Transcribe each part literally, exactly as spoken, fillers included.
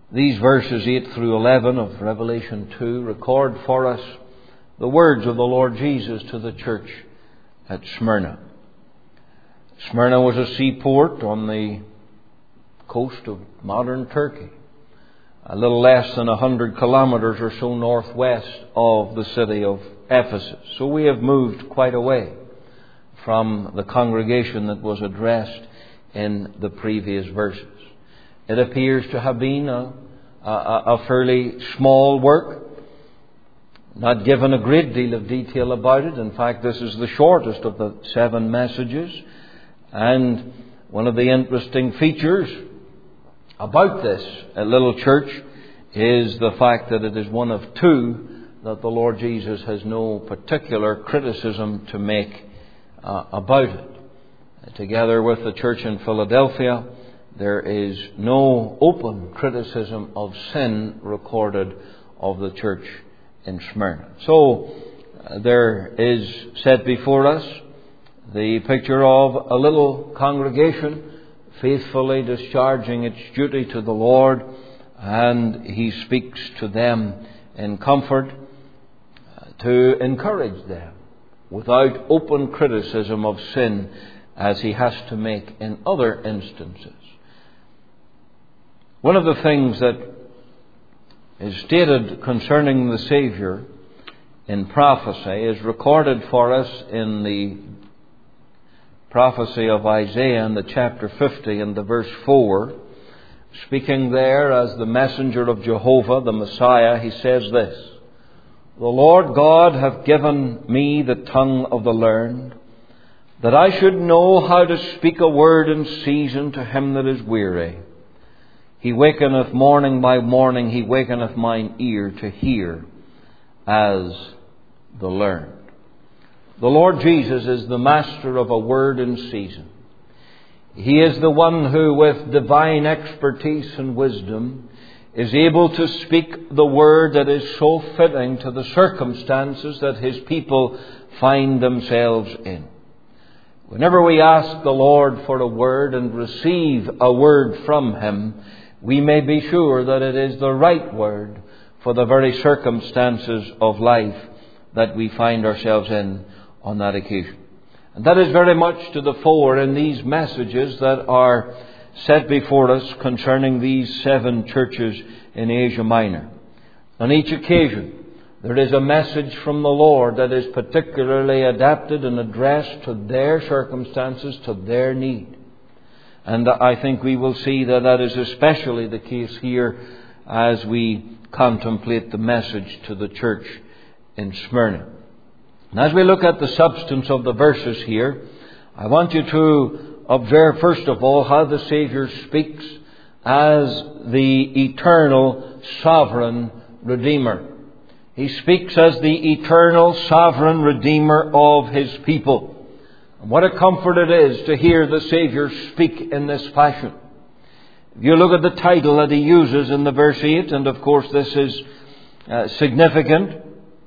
These verses eight through eleven of Revelation two record for us the words of the Lord Jesus to the church at Smyrna. Smyrna was a seaport on the coast of modern Turkey, a little less than a hundred kilometers or so northwest of the city of Ephesus. So we have moved quite away from the congregation that was addressed in the previous verses. It appears to have been a, a, a fairly small work, not given a great deal of detail about it. In fact, this is the shortest of the seven messages. And one of the interesting features about this little church is the fact that it is one of two that the Lord Jesus has no particular criticism to make uh, about it. Together with the church in Philadelphia, there is no open criticism of sin recorded of the church in Smyrna. So uh, there is set before us the picture of a little congregation faithfully discharging its duty to the Lord, and He speaks to them in comfort uh, to encourage them without open criticism of sin as He has to make in other instances. One of the things that is stated concerning the Saviour in prophecy is recorded for us in the prophecy of Isaiah in the chapter fifty and the verse four. Speaking there as the messenger of Jehovah, the Messiah, he says this: "The Lord God hath given me the tongue of the learned, that I should know how to speak a word in season to him that is weary. He wakeneth morning by morning, He wakeneth mine ear to hear as the learned." The Lord Jesus is the master of a word in season. He is the one who, with divine expertise and wisdom, is able to speak the word that is so fitting to the circumstances that His people find themselves in. Whenever we ask the Lord for a word and receive a word from Him, we may be sure that it is the right word for the very circumstances of life that we find ourselves in on that occasion. And that is very much to the fore in these messages that are set before us concerning these seven churches in Asia Minor. On each occasion, there is a message from the Lord that is particularly adapted and addressed to their circumstances, to their need. And I think we will see that that is especially the case here as we contemplate the message to the church in Smyrna. And as we look at the substance of the verses here, I want you to observe first of all how the Saviour speaks as the eternal sovereign Redeemer. He speaks as the eternal sovereign Redeemer of His people. And what a comfort it is to hear the Saviour speak in this fashion. If you look at the title that He uses in the verse eight, and of course this is uh, significant.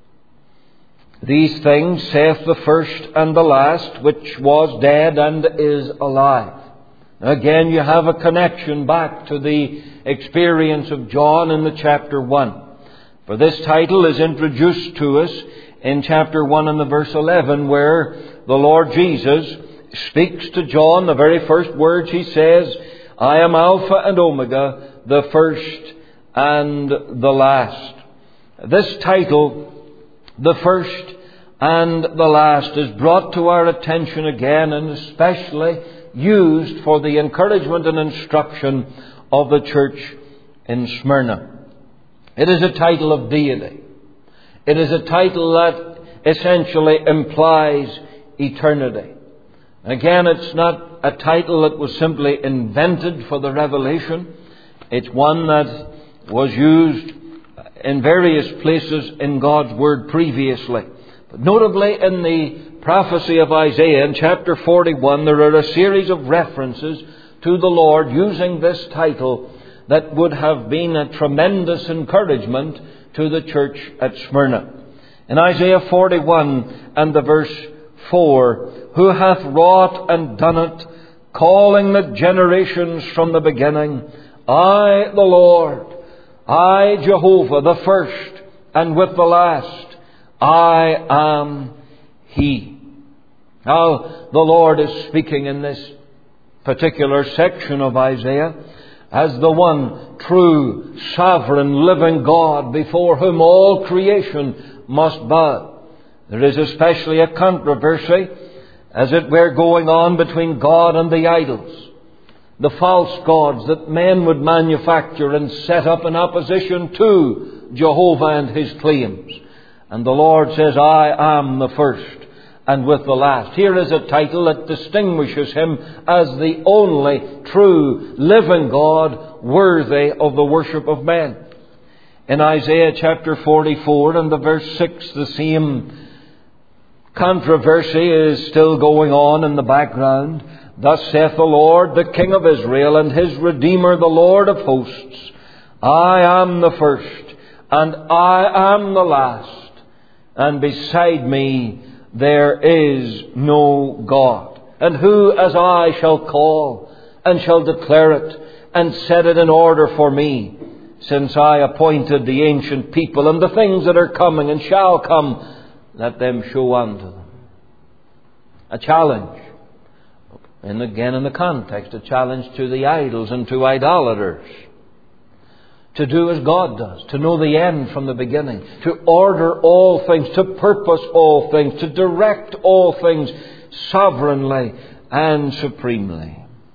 "These things saith the first and the last, which was dead and is alive." Again, you have a connection back to the experience of John in the chapter one. For this title is introduced to us in chapter one and the verse eleven, where the Lord Jesus speaks to John. The very first words He says, "I am Alpha and Omega, the first and the last." This title, the first and the last, is brought to our attention again and especially used for the encouragement and instruction of the church in Smyrna. It is a title of deity. It is a title that essentially implies eternity. Again, it's not a title that was simply invented for the revelation. It's one that was used in various places in God's Word previously. But notably in the prophecy of Isaiah in chapter forty-one, there are a series of references to the Lord using this title that would have been a tremendous encouragement to the church at Smyrna. In Isaiah forty-one and the verse four, "Who hath wrought and done it, calling the generations from the beginning? I, the Lord, I, Jehovah, the first, and with the last, I am He. Now, the Lord is speaking in this particular section of Isaiah as the one true, sovereign, living God before whom all creation must bow. There is especially a controversy, as it were, going on between God and the idols, the false gods that men would manufacture and set up in opposition to Jehovah and His claims. And the Lord says, I am the first and with the last. Here is a title that distinguishes Him as the only true living God worthy of the worship of men. In Isaiah chapter forty-four and the verse six, the same controversy is still going on in the background. Thus saith the Lord, the King of Israel, and His Redeemer, the Lord of hosts, I am the first, and I am the last, and beside me there is no God. And who as I shall call, and shall declare it, and set it in order for me, since I appointed the ancient people, and the things that are coming and shall come, let them show unto them. A challenge. And again in the context, a challenge to the idols and to idolaters. To do as God does, to know the end from the beginning, to order all things, to purpose all things, to direct all things sovereignly and supremely.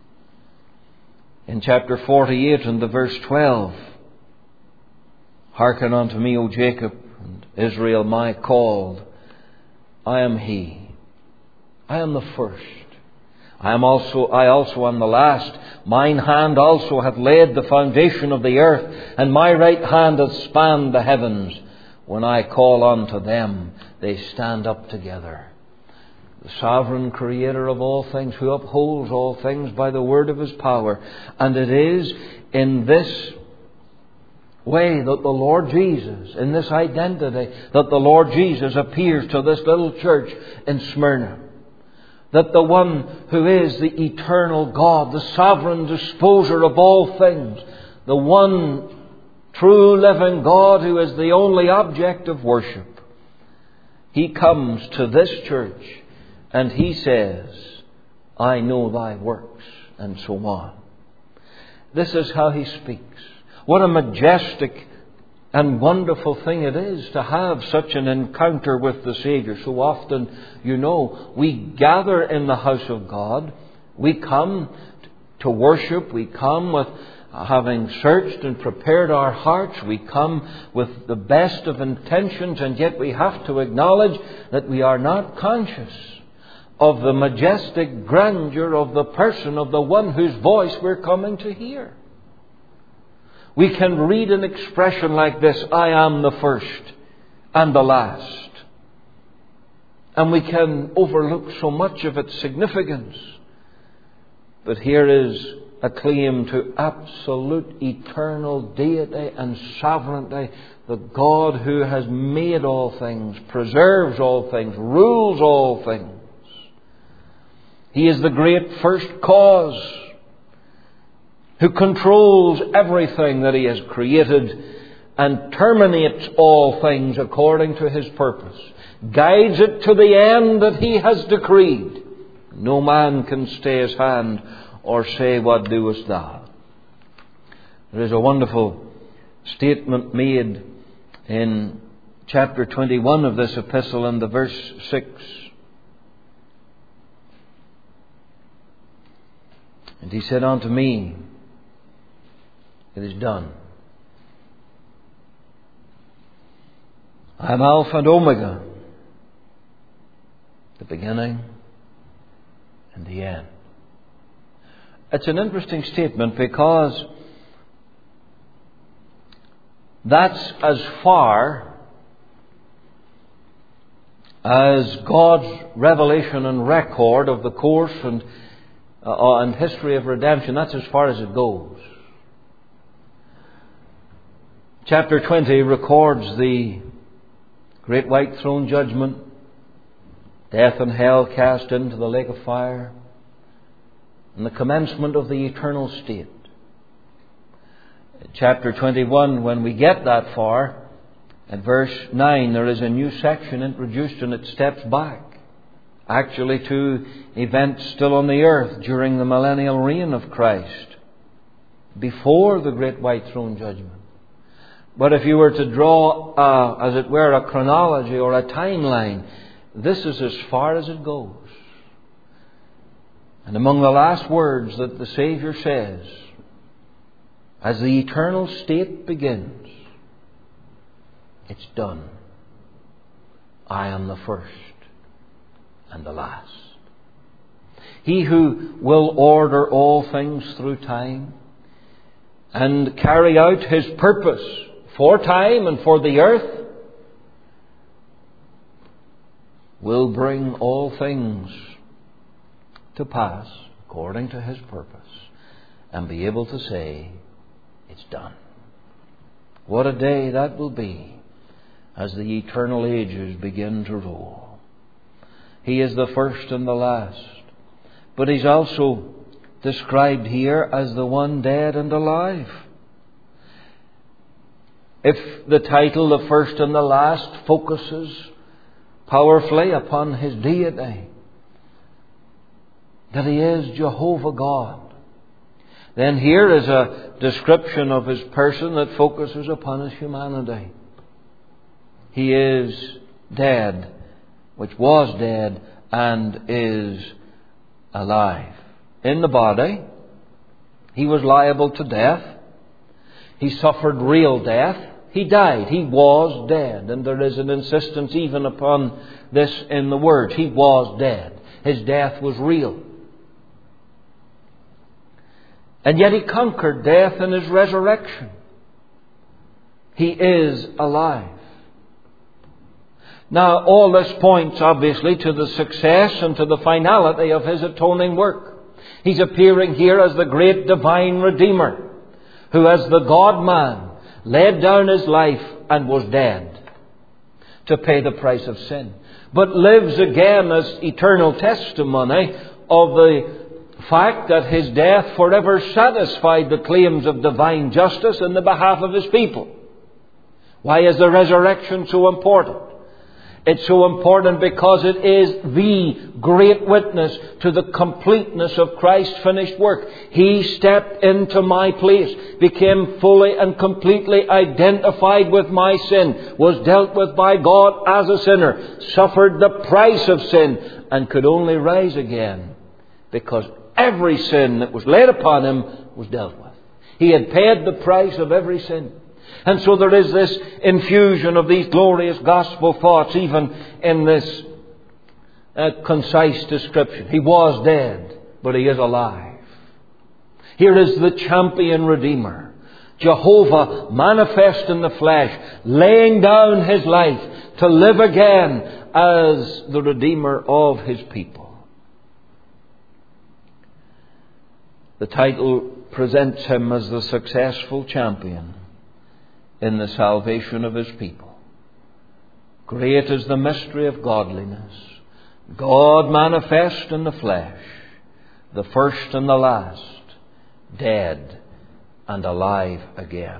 In chapter forty-eight and the verse twelve, hearken unto me, O Jacob, and Israel my called. I am He. I am the first. I am also, I also am the last. Mine hand also hath laid the foundation of the earth, and my right hand hath spanned the heavens. When I call unto them, they stand up together. The sovereign Creator of all things, who upholds all things by the word of His power. And it is in this way that the Lord Jesus, in this identity, that the Lord Jesus appears to this little church in Smyrna. That the one who is the eternal God, the sovereign disposer of all things, the one true living God who is the only object of worship, He comes to this church and He says, I know thy works, and so on. This is how He speaks. What a majestic and wonderful thing it is to have such an encounter with the Savior. So often, you know, we gather in the house of God. We come to worship. We come with having searched and prepared our hearts. We come with the best of intentions, and yet we have to acknowledge that we are not conscious of the majestic grandeur of the person of the one whose voice we're coming to hear. We can read an expression like this, I am the first and the last. And we can overlook so much of its significance. But here is a claim to absolute eternal deity and sovereignty. The God who has made all things, preserves all things, rules all things. He is the great first cause, who controls everything that He has created and terminates all things according to His purpose, guides it to the end that He has decreed. No man can stay His hand or say, what doest thou? There is a wonderful statement made in chapter twenty-one of this epistle in the verse six. And He said unto me, it is done. I am Alpha and Omega, the beginning and the end. It's an interesting statement because that's as far as God's revelation and record of the course and, uh, and history of redemption. That's as far as it goes. Chapter twenty records the great white throne judgment, death and hell cast into the lake of fire, and the commencement of the eternal state. chapter twenty-one, when we get that far, at verse nine, there is a new section introduced, and it steps back, actually to events still on the earth during the millennial reign of Christ, before the great white throne judgment. But if you were to draw, uh, as it were, a chronology or a timeline, this is as far as it goes. And among the last words that the Savior says, as the eternal state begins, it's done. I am the first and the last. He who will order all things through time and carry out His purpose for time and for the earth will bring all things to pass according to His purpose and be able to say, it's done. What a day that will be as the eternal ages begin to roll. He is the first and the last. But He's also described here as the one dead and alive. If the title, the first and the last, focuses powerfully upon His deity, that He is Jehovah God, then here is a description of His person that focuses upon His humanity. He is dead, which was dead, and is alive. In the body, He was liable to death. He suffered real death. He died. He was dead. And there is an insistence even upon this in the words. He was dead. His death was real. And yet He conquered death in His resurrection. He is alive. Now, all this points, obviously, to the success and to the finality of His atoning work. He's appearing here as the great divine Redeemer, who as the God-man laid down His life and was dead to pay the price of sin, but lives again as eternal testimony of the fact that His death forever satisfied the claims of divine justice in the behalf of His people. Why is the resurrection so important? It's so important because it is the great witness to the completeness of Christ's finished work. He stepped into my place, became fully and completely identified with my sin, was dealt with by God as a sinner, suffered the price of sin, and could only rise again because every sin that was laid upon Him was dealt with. He had paid the price of every sin. And so there is this infusion of these glorious gospel thoughts even in this uh, concise description. He was dead, but He is alive. Here is the champion Redeemer, Jehovah manifest in the flesh, laying down His life to live again as the Redeemer of His people. The title presents Him as the successful champion in the salvation of His people. Great is the mystery of godliness. God manifest in the flesh, the first and the last, dead and alive again.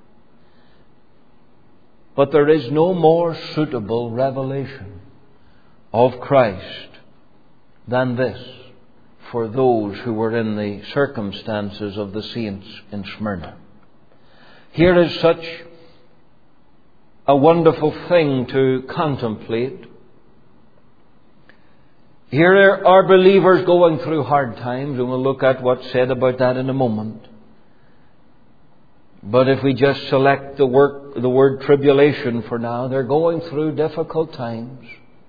But there is no more suitable revelation of Christ than this for those who were in the circumstances of the saints in Smyrna. Here is such a wonderful thing to contemplate. Here are believers going through hard times, and we'll look at what's said about that in a moment. But if we just select the, work, the word tribulation for now, they're going through difficult times.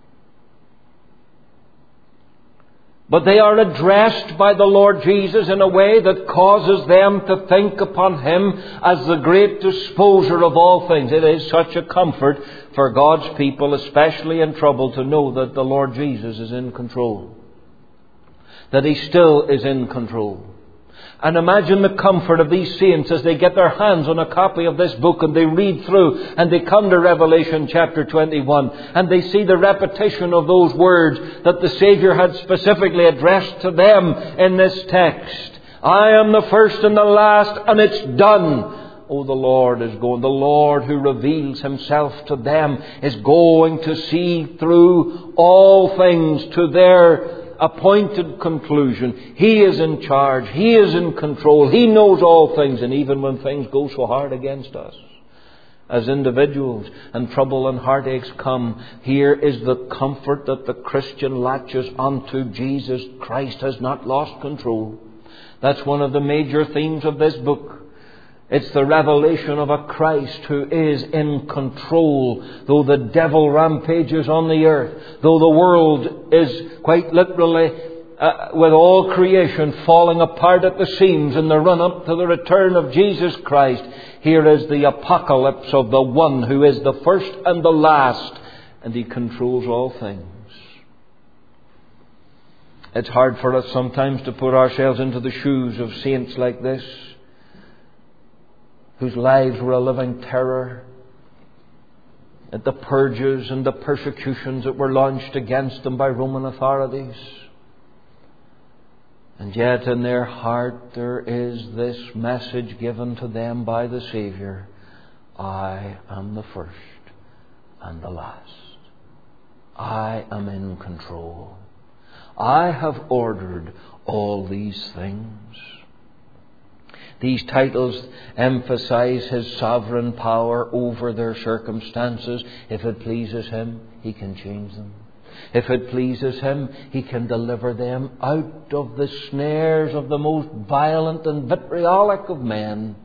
But they are addressed by the Lord Jesus in a way that causes them to think upon Him as the great disposer of all things. It is such a comfort for God's people, especially in trouble, to know that the Lord Jesus is in control. That He still is in control. And imagine the comfort of these saints as they get their hands on a copy of this book and they read through and they come to Revelation chapter twenty-one and they see the repetition of those words that the Saviour had specifically addressed to them in this text. I am the first and the last, and it's done. Oh, the Lord is going. The Lord who reveals Himself to them is going to see through all things to their appointed conclusion. He is in charge. He is in control. He knows all things. And even when things go so hard against us as individuals and trouble and heartaches come, here is the comfort that the Christian latches onto. Jesus Christ has not lost control. That's one of the major themes of this book. It's the revelation of a Christ who is in control. Though the devil rampages on the earth, though the world is quite literally uh, with all creation falling apart at the seams in the run-up to the return of Jesus Christ, here is the apocalypse of the one who is the first and the last, and He controls all things. It's hard for us sometimes to put ourselves into the shoes of saints like this, whose lives were a living terror at the purges and the persecutions that were launched against them by Roman authorities. And yet in their heart there is this message given to them by the Saviour: I am the first and the last. I am in control. I have ordered all these things. These titles emphasize His sovereign power over their circumstances. If it pleases Him, He can change them. If it pleases Him, He can deliver them out of the snares of the most violent and vitriolic of men.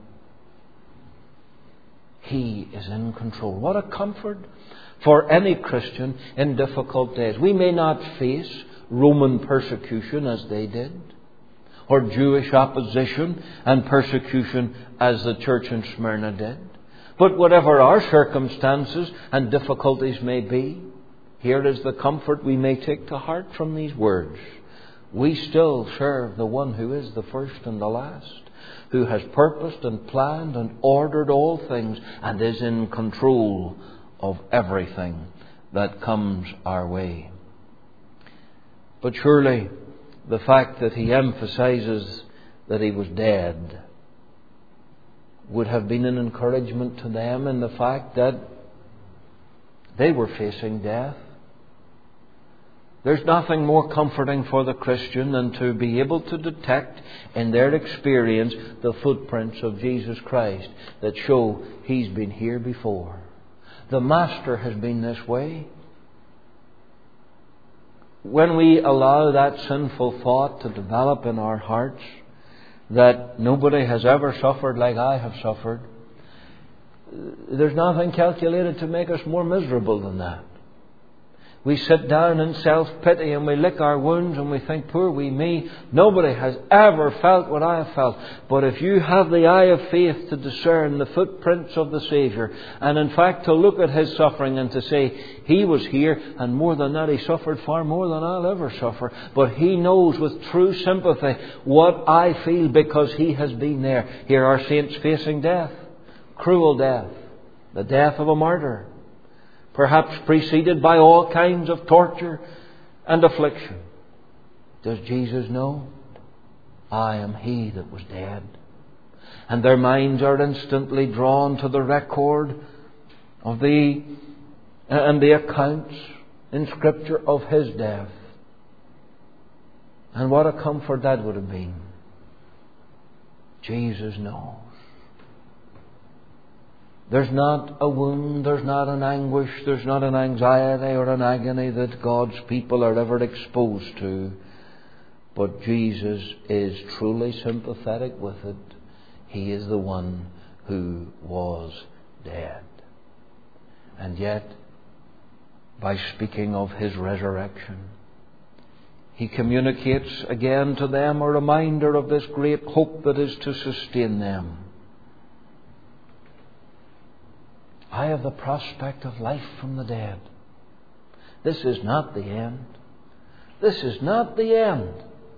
He is in control. What a comfort for any Christian in difficult days. We may not face Roman persecution as they did, or Jewish opposition and persecution as the church in Smyrna did. But whatever our circumstances and difficulties may be, here is the comfort we may take to heart from these words. We still serve the one who is the first and the last, who has purposed and planned and ordered all things and is in control of everything that comes our way. But surely the fact that He emphasizes that He was dead would have been an encouragement to them in the fact that they were facing death. There's nothing more comforting for the Christian than to be able to detect in their experience the footprints of Jesus Christ that show He's been here before. The Master has been this way. When we allow that sinful thought to develop in our hearts that nobody has ever suffered like I have suffered, there's nothing calculated to make us more miserable than that. We sit down in self-pity and we lick our wounds and we think, poor wee me, nobody has ever felt what I have felt. But if you have the eye of faith to discern the footprints of the Saviour, and in fact to look at His suffering and to say, He was here, and more than that, He suffered far more than I'll ever suffer. But He knows with true sympathy what I feel because He has been there. Here are saints facing death, cruel death, the death of a martyr, perhaps preceded by all kinds of torture and affliction. Does Jesus know? I am He that was dead. And their minds are instantly drawn to the record of the and the accounts in Scripture of His death. And what a comfort that would have been. Jesus knows. There's not a wound, there's not an anguish, there's not an anxiety or an agony that God's people are ever exposed to. But Jesus is truly sympathetic with it. He is the one who was dead. And yet, by speaking of His resurrection, He communicates again to them a reminder of this great hope that is to sustain them. I have the prospect of life from the dead. This is not the end. This is not the end.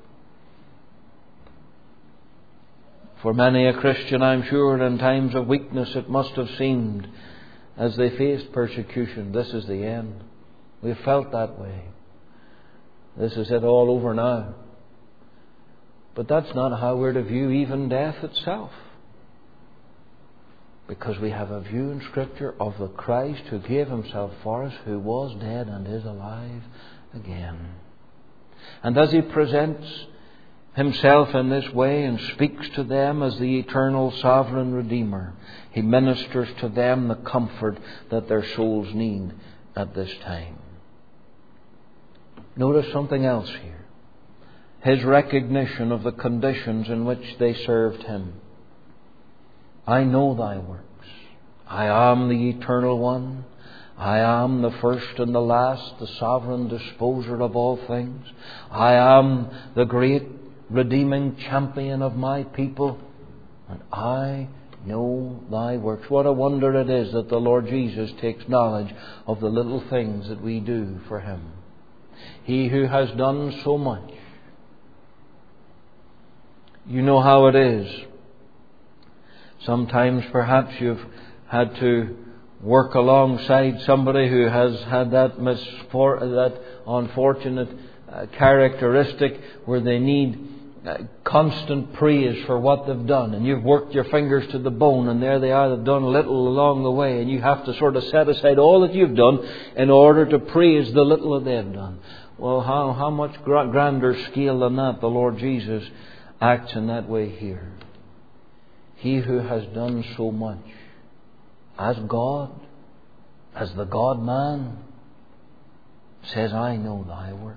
For many a Christian, I'm sure, in times of weakness, it must have seemed, as they faced persecution, this is the end. We've felt that way. This is it, all over now. But that's not how we're to view even death itself. Because we have a view in Scripture of the Christ who gave Himself for us, who was dead and is alive again. And as He presents Himself in this way and speaks to them as the eternal sovereign Redeemer, He ministers to them the comfort that their souls need at this time. Notice something else here. His recognition of the conditions in which they served Him. I know thy works. I am the Eternal One. I am the first and the last, the sovereign disposer of all things. I am the great redeeming champion of my people. And I know thy works. What a wonder it is that the Lord Jesus takes knowledge of the little things that we do for Him. He who has done so much. You know how it is. Sometimes perhaps you've had to work alongside somebody who has had that misfor- that unfortunate uh, characteristic where they need uh, constant praise for what they've done. And you've worked your fingers to the bone, and there they are, they've done a little along the way, and you have to sort of set aside all that you've done in order to praise the little that they've done. Well, how, how much gra- grander scale than that the Lord Jesus acts in that way here. He who has done so much as God, as the God-man, says, I know thy works.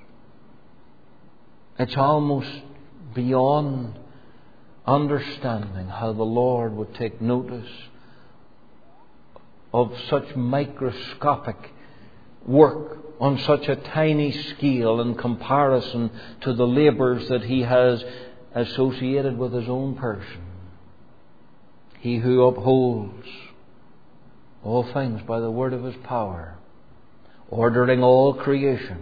It's almost beyond understanding how the Lord would take notice of such microscopic work on such a tiny scale in comparison to the labours that He has associated with His own person. He who upholds all things by the word of His power, ordering all creation,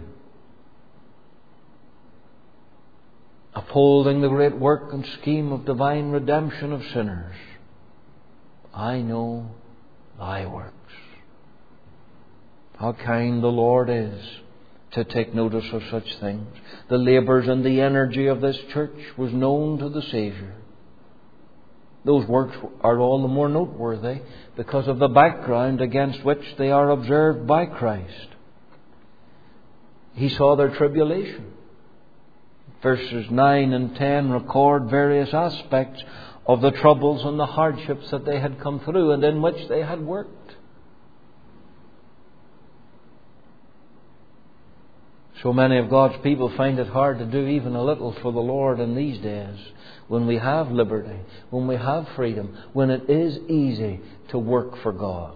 upholding the great work and scheme of divine redemption of sinners. I know thy works. How kind the Lord is to take notice of such things. The labours and the energy of this church was known to the Saviour. Those works are all the more noteworthy because of the background against which they are observed by Christ. He saw their tribulation. Verses nine and ten record various aspects of the troubles and the hardships that they had come through and in which they had worked. So many of God's people find it hard to do even a little for the Lord in these days, when we have liberty, when we have freedom, when it is easy to work for God.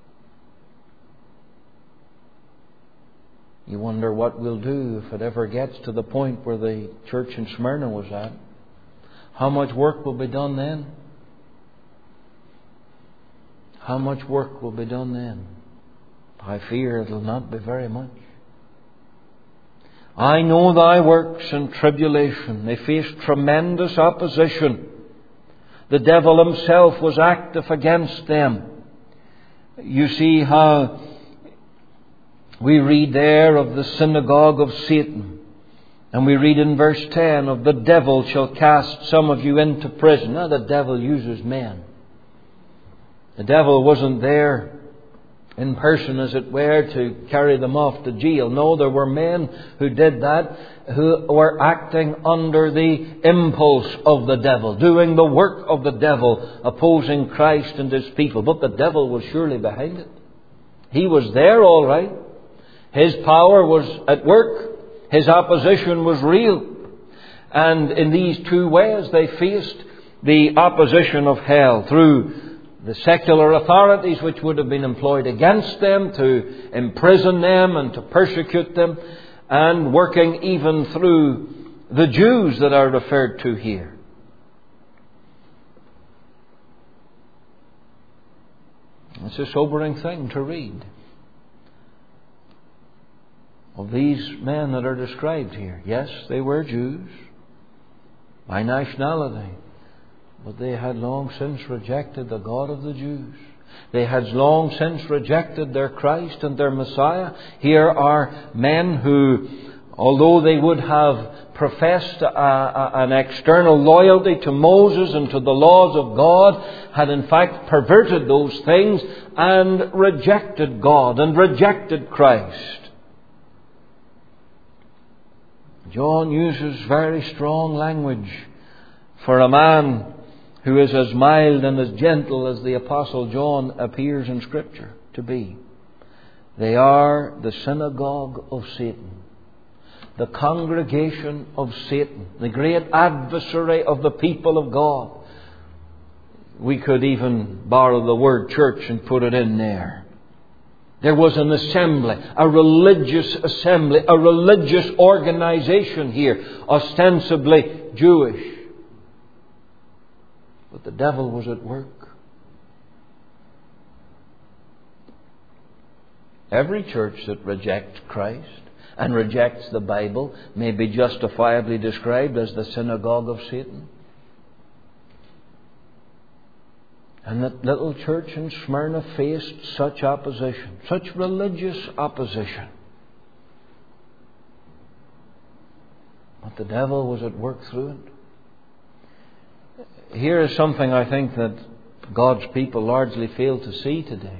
You wonder what we'll do if it ever gets to the point where the church in Smyrna was at. How much work will be done then? How much work will be done then? I fear it'll not be very much. I know thy works and tribulation. They faced tremendous opposition. The devil himself was active against them. You see how we read there of the synagogue of Satan. And we read in verse ten of the devil shall cast some of you into prison. Now the devil uses men. The devil wasn't there in person, as it were, to carry them off to jail. No, there were men who did that, who were acting under the impulse of the devil, doing the work of the devil, opposing Christ and His people. But the devil was surely behind it. He was there all right. His power was at work. His opposition was real. And in these two ways they faced the opposition of hell through the secular authorities which would have been employed against them to imprison them and to persecute them, and working even through the Jews that are referred to here. It's a sobering thing to read of these men that are described here. Yes, they were Jews by nationality, but they had long since rejected the God of the Jews. They had long since rejected their Christ and their Messiah. Here are men who although they would have professed a, a, an external loyalty to Moses and to the laws of God, had in fact perverted those things and rejected God and rejected Christ. John uses very strong language for a man who is as mild and as gentle as the Apostle John appears in Scripture to be. They are the synagogue of Satan, the congregation of Satan, the great adversary of the people of God. We could even borrow the word church and put it in there. There was an assembly, a religious assembly, a religious organization here, ostensibly Jewish. But the devil was at work. Every church that rejects Christ and rejects the Bible may be justifiably described as the synagogue of Satan. And that little church in Smyrna faced such opposition, such religious opposition. But the devil was at work through it. Here is something I think that God's people largely fail to see today.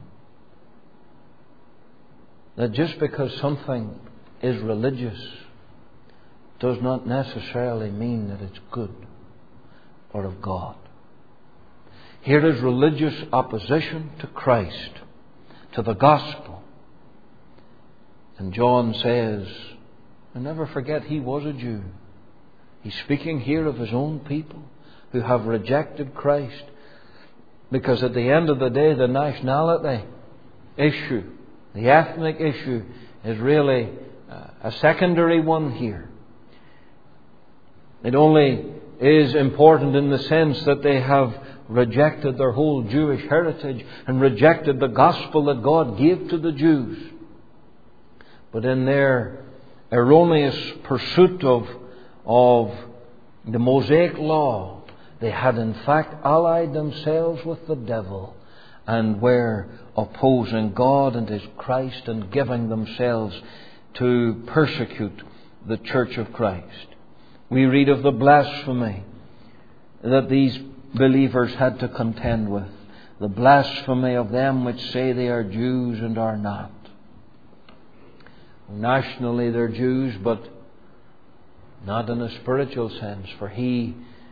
That just because something is religious does not necessarily mean that it's good or of God. Here is religious opposition to Christ, to the gospel. And John says, and never forget, he was a Jew. He's speaking here of his own people who have rejected Christ. Because at the end of the day, the nationality issue, the ethnic issue, is really a secondary one here. It only is important in the sense that they have rejected their whole Jewish heritage and rejected the gospel that God gave to the Jews. But in their erroneous pursuit of, of the Mosaic law, they had in fact allied themselves with the devil and were opposing God and His Christ and giving themselves to persecute the church of Christ. We read of the blasphemy that these believers had to contend with. The blasphemy of them which say they are Jews and are not. Nationally they're Jews, but not in a spiritual sense, for he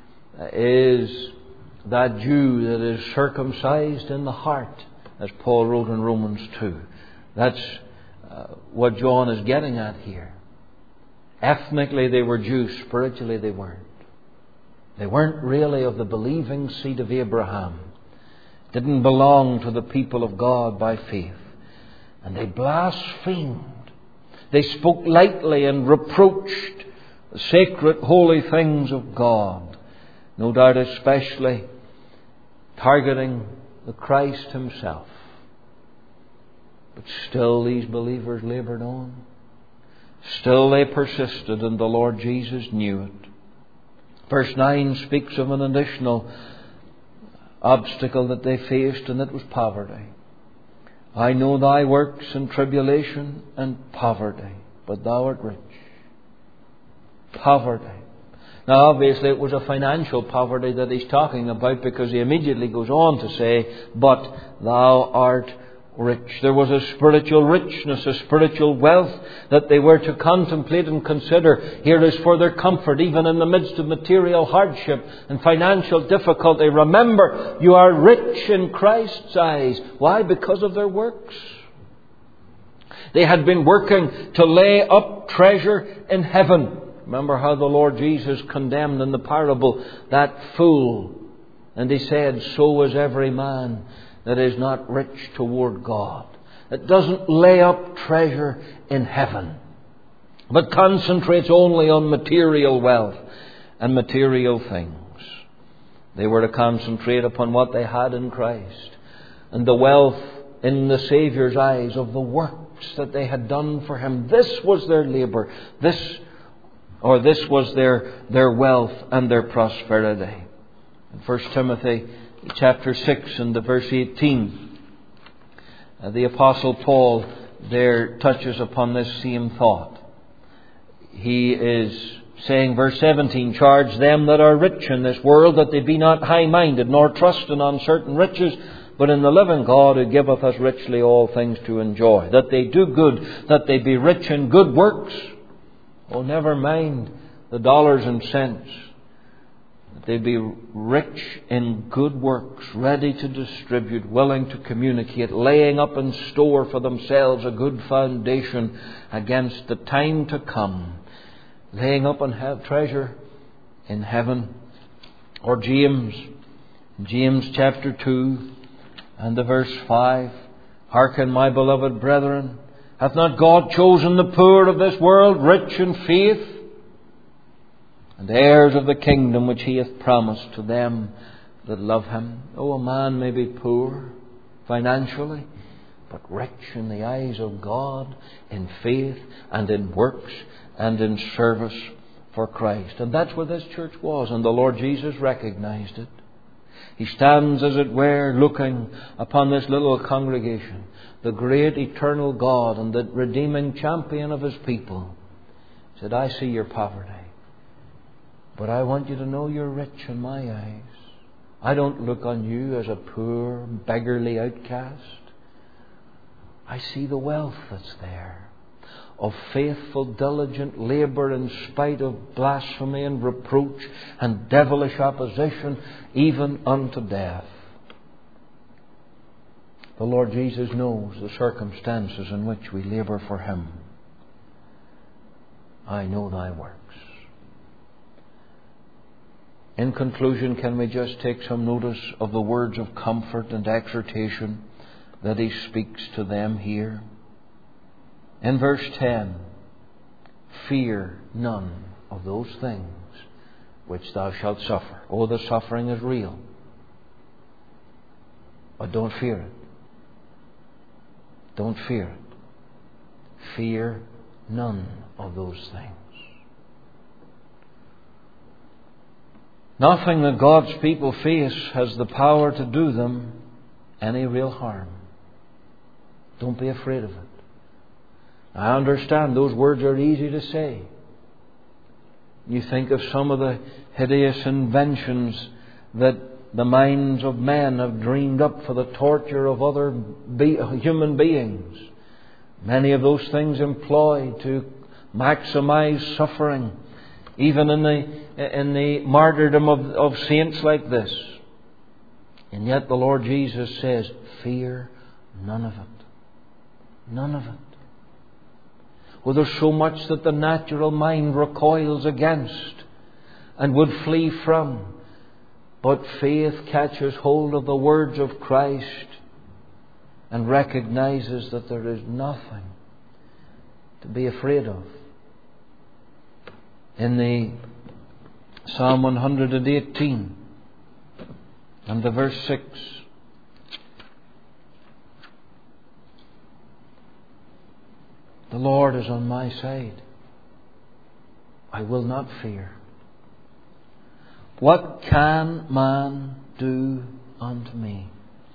is that Jew that is circumcised in the heart, as Paul wrote in Romans two. That's uh, what John is getting at here. Ethnically they were Jews, spiritually they weren't. They weren't really of the believing seed of Abraham. Didn't belong to the people of God by faith. And they blasphemed. They spoke lightly and reproached the sacred, holy things of God. No doubt especially targeting the Christ Himself. But still these believers laboured on. Still they persisted, and the Lord Jesus knew it. Verse nine speaks of an additional obstacle that they faced, and it was poverty. I know thy works and tribulation and poverty, but thou art rich. Poverty. Now obviously it was a financial poverty that he's talking about, because he immediately goes on to say, but thou art rich. There was a spiritual richness, a spiritual wealth that they were to contemplate and consider. Here is for their comfort, even in the midst of material hardship and financial difficulty. Remember, you are rich in Christ's eyes. Why? Because of their works. They had been working to lay up treasure in heaven. Remember how the Lord Jesus condemned in the parable that fool. And He said, so is every man that is not rich toward God. It doesn't lay up treasure in heaven, but concentrates only on material wealth and material things. They were to concentrate upon what they had in Christ, and the wealth in the Saviour's eyes of the works that they had done for Him. This was their labour. This, or this was their, their wealth and their prosperity. In First Timothy chapter six and the verse eighteen, uh, the Apostle Paul there touches upon this same thought. he is saying, verse seventeen, charge them that are rich in this world that they be not high-minded, nor trust in uncertain riches, but in the living God who giveth us richly all things to enjoy. That they do good, that they be rich in good works. Oh, never mind the dollars and cents. That they be rich in good works, ready to distribute, willing to communicate, laying up in store for themselves a good foundation against the time to come. Laying up in he- treasure in heaven. Or James, James chapter two and the verse five. Hearken, my beloved brethren, hath not God chosen the poor of this world rich in faith, and heirs of the kingdom which He hath promised to them that love Him? Oh, a man may be poor financially, but rich in the eyes of God, in faith and in works and in service for Christ. And that's where this church was, and the Lord Jesus recognized it. He stands, as it were, looking upon this little congregation, the great eternal God and the redeeming champion of His people. He said, I see your poverty, but I want you to know you're rich in my eyes. I don't look on you as a poor, beggarly outcast. I see the wealth that's there, of faithful, diligent labour in spite of blasphemy and reproach and devilish opposition, even unto death. The Lord Jesus knows the circumstances in which we labour for Him. I know thy works. In conclusion, can we just take some notice of the words of comfort and exhortation that He speaks to them here? In verse ten, fear none of those things which thou shalt suffer. Oh, the suffering is real, but don't fear it. Don't fear it. Fear none of those things. Nothing that God's people face has the power to do them any real harm. Don't be afraid of it. I understand those words are easy to say. You think of some of the hideous inventions that the minds of men have dreamed up for the torture of other be- human beings. Many of those things employed to maximize suffering, even in the in the martyrdom of, of saints like this. And yet the Lord Jesus says, fear none of it. None of it. Well, there's so much that the natural mind recoils against and would flee from. But faith catches hold of the words of Christ and recognizes that there is nothing to be afraid of. In the Psalm one hundred eighteen and the verse six, the Lord is on my side. I will not fear. What can man do unto me?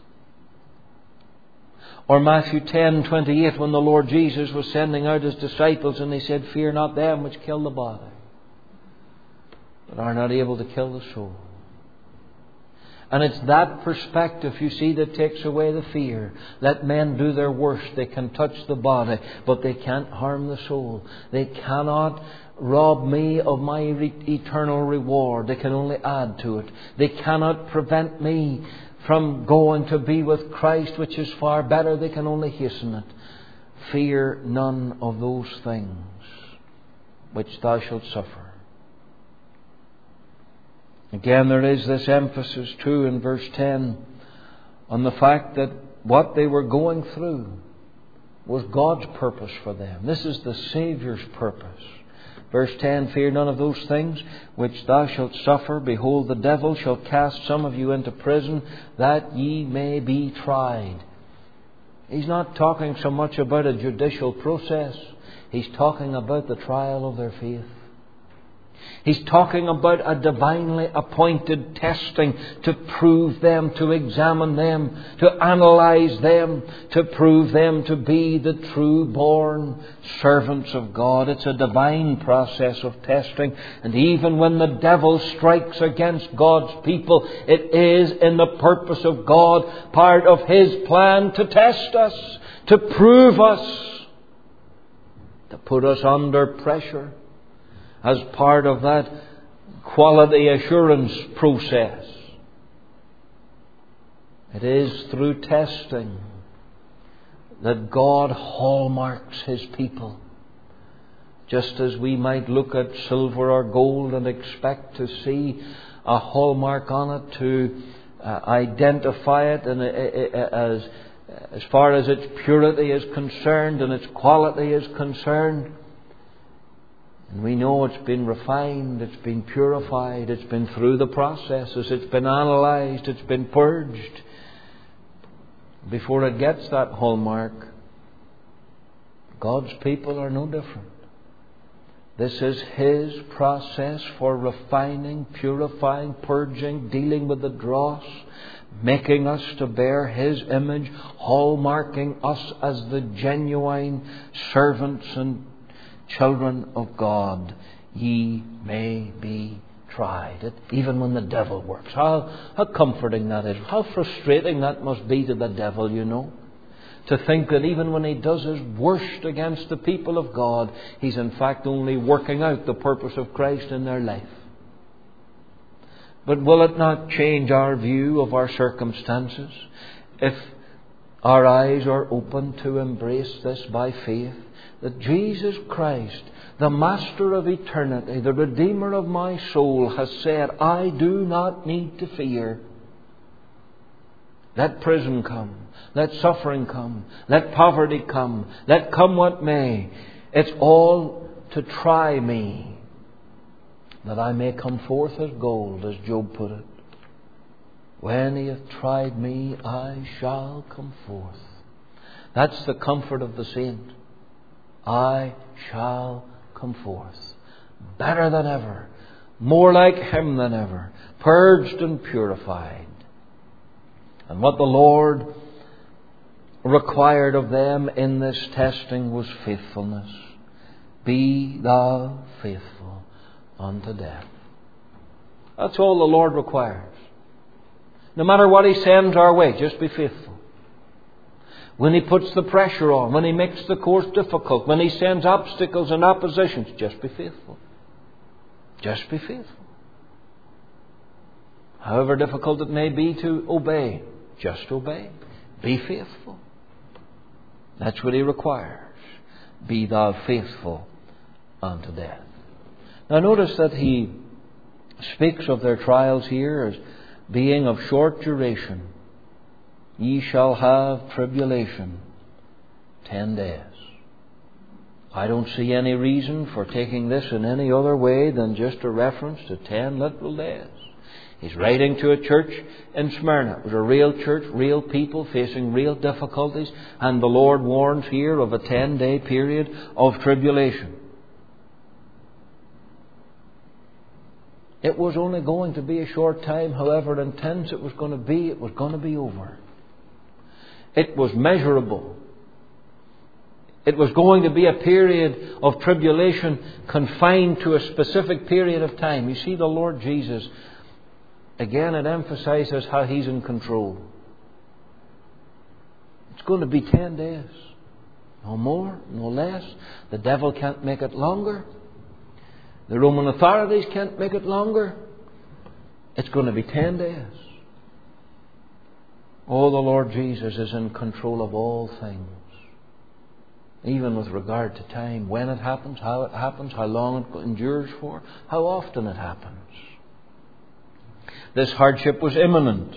Or Matthew ten twenty-eight, when the Lord Jesus was sending out His disciples and He said, fear not them which kill the body, but are not able to kill the soul. And it's that perspective, you see, that takes away the fear. Let men do their worst. They can touch the body, but they can't harm the soul. They cannot rob me of my re- eternal reward. They can only add to it. They cannot prevent me from going to be with Christ, which is far better. They can only hasten it. Fear none of those things which thou shalt suffer. Again, there is this emphasis too in verse ten on the fact that what they were going through was God's purpose for them. This is the Saviour's purpose. Verse ten, fear none of those things which thou shalt suffer. Behold, the devil shall cast some of you into prison, that ye may be tried. He's not talking so much about a judicial process. He's talking about the trial of their faith. He's talking about a divinely appointed testing to prove them, to examine them, to analyze them, to prove them to be the true born servants of God. It's a divine process of testing. And even when the devil strikes against God's people, it is in the purpose of God, part of His plan to test us, to prove us, to put us under pressure, as part of that quality assurance process. It is through testing that God hallmarks His people. Just as we might look at silver or gold and expect to see a hallmark on it to uh, identify it and, uh, as, as far as its purity is concerned and its quality is concerned. And we know it's been refined, it's been purified, it's been through the processes, it's been analysed, it's been purged. Before it gets that hallmark, God's people are no different. This is His process for refining, purifying, purging, dealing with the dross, making us to bear His image, hallmarking us as the genuine servants and children of God. Ye may be tried. It, even when the devil works. How, how comforting that is. How frustrating that must be to the devil, you know. To think that even when he does his worst against the people of God, he's in fact only working out the purpose of Christ in their life. But will it not change our view of our circumstances if our eyes are open to embrace this by faith? That Jesus Christ, the Master of eternity, the Redeemer of my soul, has said, I do not need to fear. Let prison come. Let suffering come. Let poverty come. Let come what may. It's all to try me, that I may come forth as gold, as Job put it. When He hath tried me, I shall come forth. That's the comfort of the saint. I shall come forth, better than ever, more like Him than ever, purged and purified. And what the Lord required of them in this testing was faithfulness. Be thou faithful unto death. That's all the Lord requires. No matter what He sends our way, just be faithful. When He puts the pressure on, when He makes the course difficult, when He sends obstacles and oppositions, just be faithful. Just be faithful. However difficult it may be to obey, just obey. Be faithful. That's what He requires. Be thou faithful unto death. Now notice that He speaks of their trials here as being of short duration. Ye shall have tribulation ten days. I don't see any reason for taking this in any other way than just a reference to ten literal days. He's writing to a church in Smyrna. It was a real church, real people facing real difficulties, and the Lord warns here of a ten-day period of tribulation. It was only going to be a short time, however intense it was going to be, it was going to be over. It was measurable. It was going to be a period of tribulation confined to a specific period of time. You see, the Lord Jesus, again, it emphasizes how He's in control. It's going to be ten days. No more, no less. The devil can't make it longer. The Roman authorities can't make it longer. It's going to be ten days. Oh, the Lord Jesus is in control of all things. Even with regard to time, when it happens, how it happens, how long it endures for, how often it happens. This hardship was imminent.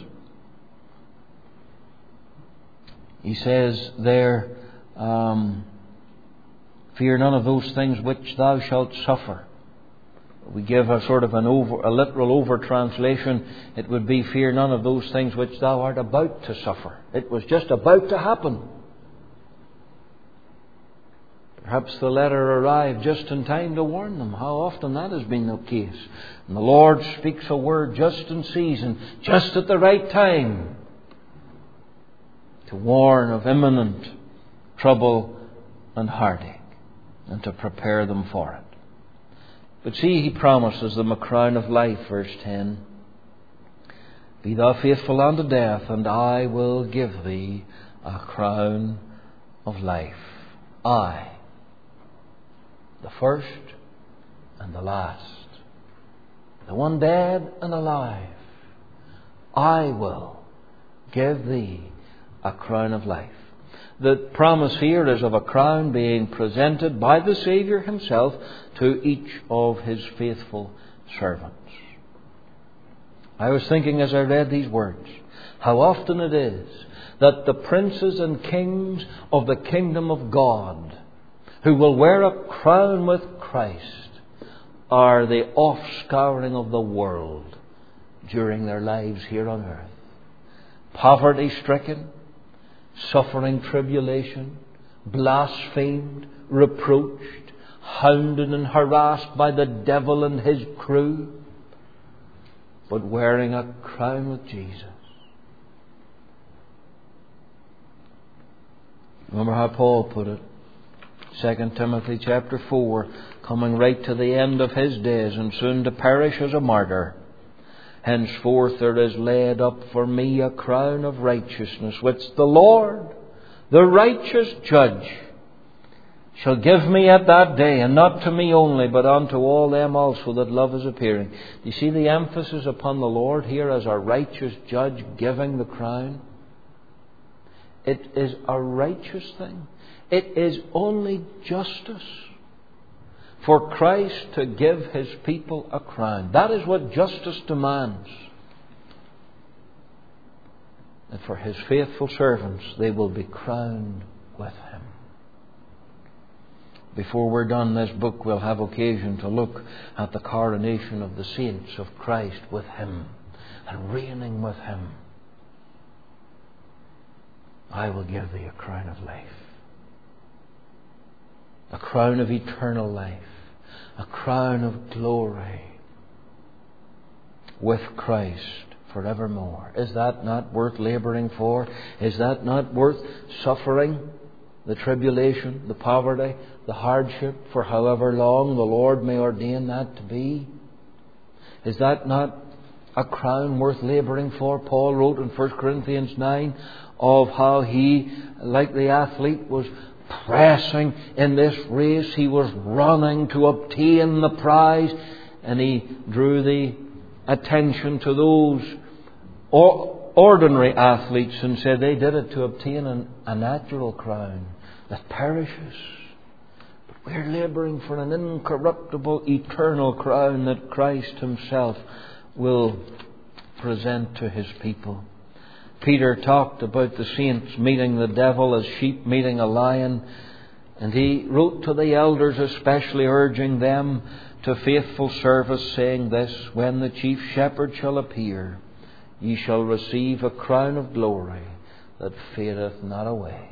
He says there, um, fear none of those things which thou shalt suffer. We give a sort of an over, a literal over translation. It would be, fear none of those things which thou art about to suffer. It was just about to happen. Perhaps the letter arrived just in time to warn them. How often that has been the case. And the Lord speaks a word just in season, just at the right time, to warn of imminent trouble and heartache, and to prepare them for it. But see, He promises them a crown of life, verse ten. Be thou faithful unto death, and I will give thee a crown of life. I, the first and the last, the one dead and alive, I will give thee a crown of life. The promise here is of a crown being presented by the Saviour Himself to each of His faithful servants. I was thinking as I read these words, how often it is that the princes and kings of the kingdom of God, who will wear a crown with Christ, are the offscouring of the world during their lives here on earth. Poverty-stricken, suffering tribulation, blasphemed, reproached, hounded and harassed by the devil and his crew, but wearing a crown with Jesus. Remember how Paul put it? Second Timothy chapter four, coming right to the end of his days and soon to perish as a martyr. Henceforth there is laid up for me a crown of righteousness, which the Lord, the righteous judge, shall give me at that day, and not to me only, but unto all them also that love His appearing. You see the emphasis upon the Lord here as our righteous judge giving the crown? It is a righteous thing. It is only justice for Christ to give His people a crown. That is what justice demands. And for His faithful servants, they will be crowned with Him. Before we're done this book, we'll have occasion to look at the coronation of the saints of Christ with Him and reigning with Him. I will give thee a crown of life. A crown of eternal life. A crown of glory with Christ forevermore. Is that not worth labouring for? Is that not worth suffering the tribulation, the poverty, the hardship for however long the Lord may ordain that to be? Is that not a crown worth labouring for? Paul wrote in First Corinthians nine of how he, like the athlete, was pressing in this race. He was running to obtain the prize, and he drew the attention to those ordinary athletes and said they did it to obtain an, a natural crown that perishes. But we're labouring for an incorruptible, eternal crown that Christ Himself will present to His people. Peter talked about the saints meeting the devil as sheep meeting a lion. And he wrote to the elders, especially urging them to faithful service, saying this: when the chief shepherd shall appear, ye shall receive a crown of glory that fadeth not away.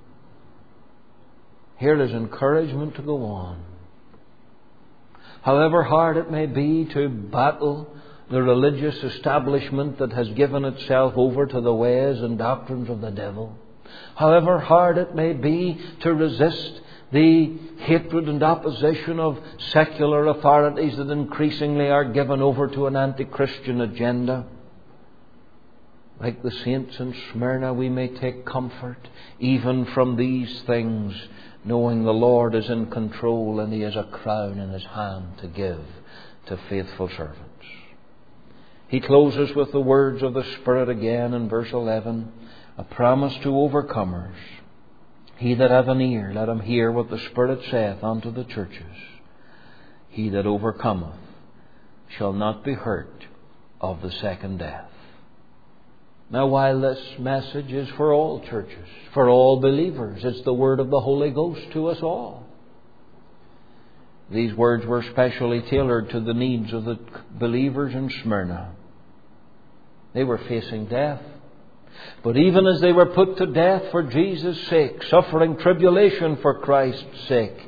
Here is encouragement to go on. However hard it may be to battle the religious establishment that has given itself over to the ways and doctrines of the devil, however hard it may be to resist the hatred and opposition of secular authorities that increasingly are given over to an anti-Christian agenda, like the saints in Smyrna, we may take comfort even from these things, knowing the Lord is in control and He has a crown in His hand to give to faithful servants. He closes with the words of the Spirit again in verse eleven, a promise to overcomers. He that hath an ear, let him hear what the Spirit saith unto the churches. He that overcometh shall not be hurt of the second death. Now, while this message is for all churches, for all believers, it's the word of the Holy Ghost to us all. These words were specially tailored to the needs of the believers in Smyrna. They were facing death. But even as they were put to death for Jesus' sake, suffering tribulation for Christ's sake,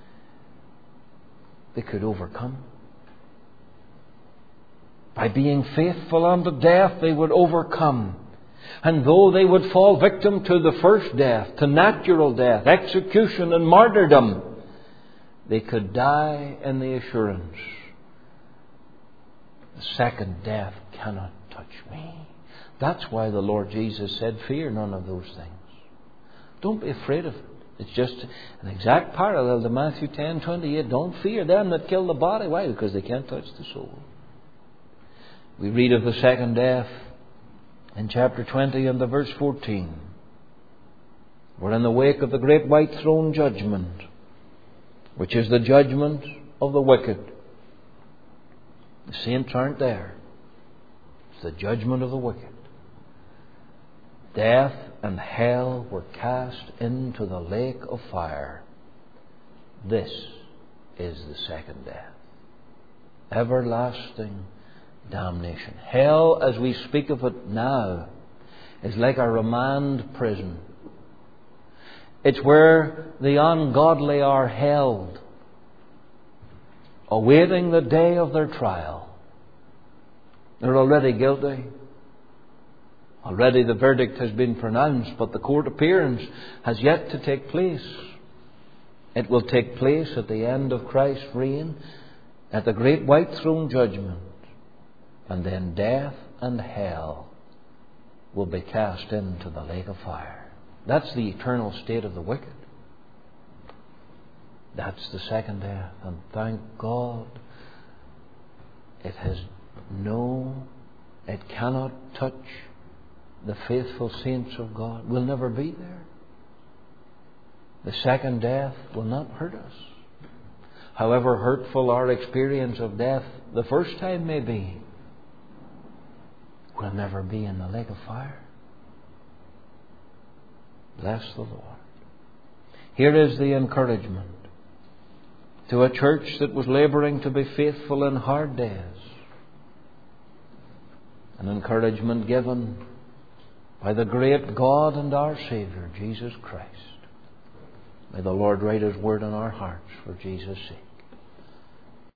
they could overcome. By being faithful unto death, they would overcome. And though they would fall victim to the first death, to natural death, execution and martyrdom, they could die in the assurance, the second death cannot touch me. That's why the Lord Jesus said, fear none of those things. Don't be afraid of it. It's just an exact parallel to Matthew ten twenty-eight. Don't fear them that kill the body. Why? Because they can't touch the soul. We read of the second death in chapter twenty and the verse fourteen. We're in the wake of the great white throne judgment, which is the judgment of the wicked. The saints aren't there. It's the judgment of the wicked. Death and hell were cast into the lake of fire. This is the second death. Everlasting damnation. Hell, as we speak of it now, is like a remand prison. It's where the ungodly are held, awaiting the day of their trial. They're already guilty. Already the verdict has been pronounced, but the court appearance has yet to take place. It will take place at the end of Christ's reign, at the great white throne judgment. And then death and hell will be cast into the lake of fire. That's the eternal state of the wicked. That's the second death. And thank God it has no, it cannot touch the faithful saints of God. We'll never be there. The second death will not hurt us. However hurtful our experience of death the first time may be, we'll never be in the lake of fire. Bless the Lord. Here is the encouragement to a church that was labouring to be faithful in hard days. An encouragement given by the great God and our Saviour, Jesus Christ. May the Lord write His word in our hearts for Jesus' sake.